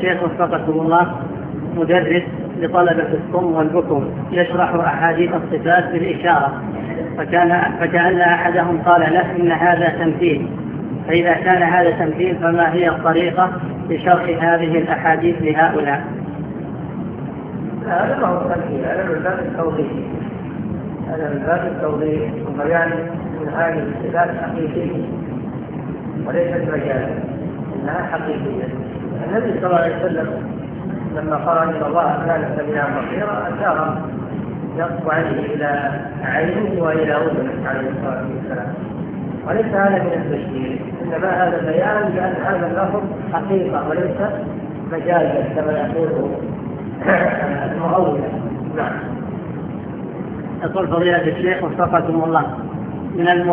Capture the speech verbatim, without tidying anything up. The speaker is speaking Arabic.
الشيخ وفقكم الله مدرس لطلبة الصم والبكم يشرح أحاديث الصفات بالإشارة، فكان فكأن أحدهم قال له إن هذا تمثيل، فإذا كان هذا تمثيل فما هي الطريقة لشرح هذه الأحاديث لهؤلاء؟ هذا ما هو تمثيل، هذا من باب التوضيح، هذا من باب التوضيح وبيان من هذه الصفات حقيقية وليست مجازا، إنها حقيقية. النبي صلى الله عليه وسلم لما قال إن الله كان سميعا بصيرا أشار يقف عليه إلى عينه وإلى أذنه عليه الصلاة والسلام، وليس هذا من التشبيه، إنما هذا بيان بأن هذا اللفظ حقيقة وليس مجازا كما يقول المؤول. نعم. يقول فضيلة الشيخ وفقكم الله من